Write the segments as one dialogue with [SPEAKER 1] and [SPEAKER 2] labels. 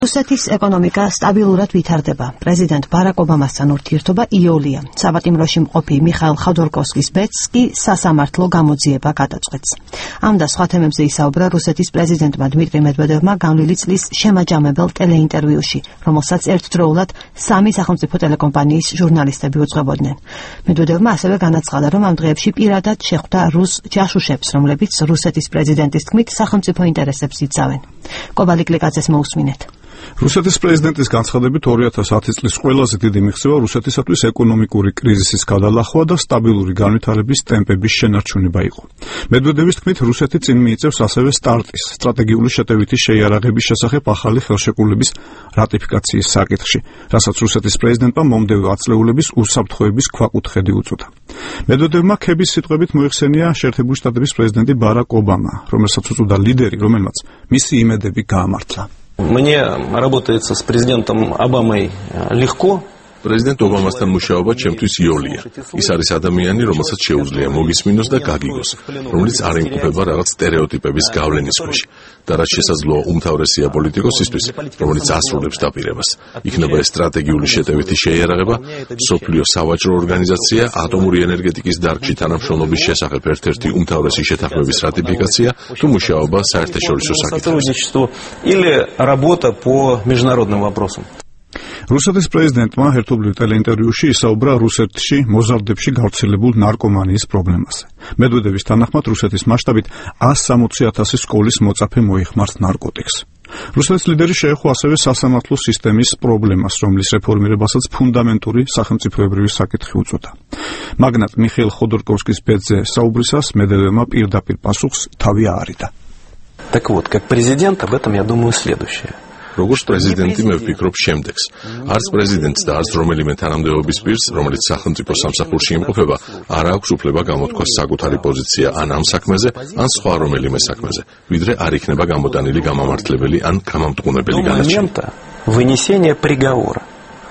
[SPEAKER 1] რუსეთის ეკონომიკა სტაბილურად ვითარდება. პრეზიდენტ ბარაკ ობამასთან ურთიერთობა იოლია. საპატიმროში მყოფი მიხაილ ხოდორკოვსკის ბეწს კი სასამართლო გამოძიება გადაწყვეტს. ამ და სხვა თემებზე ისაუბრა რუსეთის პრეზიდენტმა დმიტრი მედვედევმა განვლილი წლის შემაჯამებელ ტელეინტერვიუში, რომელსაც ერთდროულად 3 სახელმწიფო ტელეკომპანიის ჟურნალისტები უძღვებოდნენ. მედვედევმა ასევე განაცხადა, რომ ამ დღეებში პირადად შეხვდა რუს ჯაშუშებს, რომლებიც რუსეთის პრეზიდენტის თქმით სახელმწიფო ინტერესებს იცავენ. კობალიკლიკაძეს მოусმინეთ.
[SPEAKER 2] რუსეთის პრეზიდენტის განცხადებით 2010 წლის ყველაზე დიდი მიღწევა რუსეთისათვის ეკონომიკური კრიზისის გადალახვა და სტაბილური განვითარების ტემპების შენარჩუნება იყო. მედვედევის თქმით, რუსეთი წინ მიიწევს ასევე სტარტის, სტრატეგიული შეტევითი შეიარაღების შესახებ ახალი ხელშეკრულების რატიფიკაციის საკითხში, რასაც რუსეთის პრეზიდენტმა მომდევნო ათწლეულების უსაფრთხოების ქვაკუთხედი უწოდა. მედვედევმა ქების სიტყვებით მოიხსენია შეერთებული შტატების პრეზიდენტი ბარაკ ობამა, რომელსაც უწოდა ლიდერი, რომელმაც მისი იმედები გაამართლა.
[SPEAKER 3] Мне работается с президентом Обамой легко.
[SPEAKER 4] Президент ობამასთან მუშაობა ჩემთვის იოლია. ის არის ადამიანი, რომელსაც შეუძლია მოგისმინოს და გაგიგოს, რომელიც არ იმყოფება რაღაც სტერეოტიპების გავლენის ქვეშ. და რაც შესაძლოა უმთავრესია პოლიტიკოსისთვის, რომელიც ასრულებს დაპირებას. იქნება ეს სტრატეგიული შეტევითი შეიარაღება, მსოფლიო სავაჭრო ორგანიზაცია, ატომური ენერგეტიკის დარგში თანამშრომლობის შესახებ ერთ-ერთი უმთავრესი შეთანხმების რატიფიკაცია, თუ მუშაობა საერთაშორისო საკითხებზე.
[SPEAKER 3] Или работа по международным вопросам.
[SPEAKER 2] რუსეთის პრეზიდენტმა ერთობლივ ტელეინტერვიუში ისაუბრა რუსეთში მოზარდებში გავრცელებულ ნარკომანიის პრობლემაზე. მედვედევის თანახმად რუსეთის მასშტაბით 160,000 სკოლის მოწაფე მოიხმართ ნარკოტიკს. რუსეთის ლიდერი შეეხო ასევე სასამართლო სისტემის პრობლემას, რომლის რეფორმირებასაც ფუნდამენტური სახელმწიფოებრივი საკითხი უწოდა. მაგნატ მიხეილ ხოდორკოვსკის ბეწზე საუბრისას მედვედევმა პირდაპირ პასუხს თავი აარიდა.
[SPEAKER 3] Так вот, как президент об этом я думаю следующее.
[SPEAKER 4] როგორც პრეზიდენტი მე ვფიქრობ შემდეგს. არც პრეზიდენტს და არც რომელიმე თანამდებობის პირს, რომელიც სახელმწიფო სამსახურში იმყოფება, არ აქვს უფლება გამოთქვას საკუთარი პოზიცია ან ამ საქმეზე, ან სხვა რომელიმე საქმეზე, ვიდრე არ იქნება გამოტანილი გამამართლებელი ან გამამტყუნებელი განაჩენი.
[SPEAKER 3] Вынесение приговора.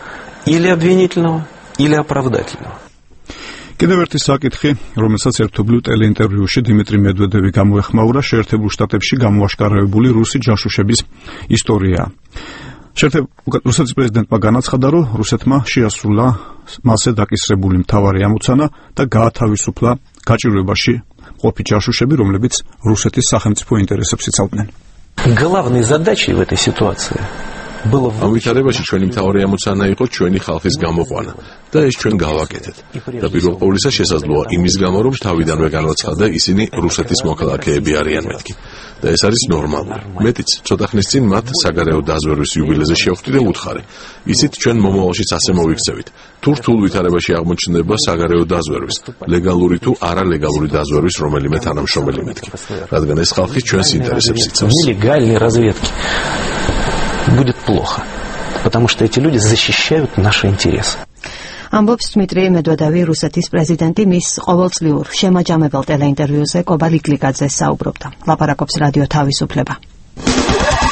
[SPEAKER 3] Или обвинительного, или оправдательного.
[SPEAKER 2] კიდევ ერთი საკითხი, რომელსაც ერთობლივ ტელეინტერვიუში დიმიტრი მედვედევი გამოეხმაურა, შეერთებულ შტატებში გამოაშკარავებული რუსი ჯაშუშების ისტორია. რუსეთის პრეზიდენტმა განაცხადა, რომ რუსეთმა შეასრულა მასზე დაკისრებული მთავარი ამოცანა და გაათავისუფლა გაჭირვებაში მყოფი ჯაშუშები, რომლებიც რუსეთის სახელმწიფო ინტერესებს იცავდნენ.
[SPEAKER 3] Главной задачей в этой ситуации
[SPEAKER 4] ამ ვითარებაში ჩვენი მთავარი ამოცანა იყო ჩვენი ხალხის გამოყვანა და ეს ჩვენ გავაკეთეთ. და პირველ ყოვლისა შესაძლოა იმის გამო, რომ თავიდანვე განაცხადა ისინი რუსეთის მოქალაქეები არიან მეთქი. და ეს არის ნორმალური. მეტიც, ცოტა ხნის წინ მათ საგარეო დაზვერვის იუბილეზე შევხვდით და უთხარი. ისიც ჩვენ მომავალშიც ასე მოვიქცევით. თუ რთულ ვითარებაში აღმოჩნდება საგარეო დაზვერვის, ლეგალური თუ არალეგალური დაზვერვის რომელიმე თანამშრომელი მეთქი. რადგან ეს ხალხი ჩვენს ინტერესებს იცავს.
[SPEAKER 3] Будет плохо, потому что эти люди защищают наши интересы.
[SPEAKER 1] ამბობს დმიტრი მედვედევი, რუსეთის პრეზიდენტი მის ყოველწლიურ შემაჯამებელ ტელეინტერვიუზე კობალიკლიკაძე საუბრობდა. ლაპარაკობს რადიო თავისუფლება.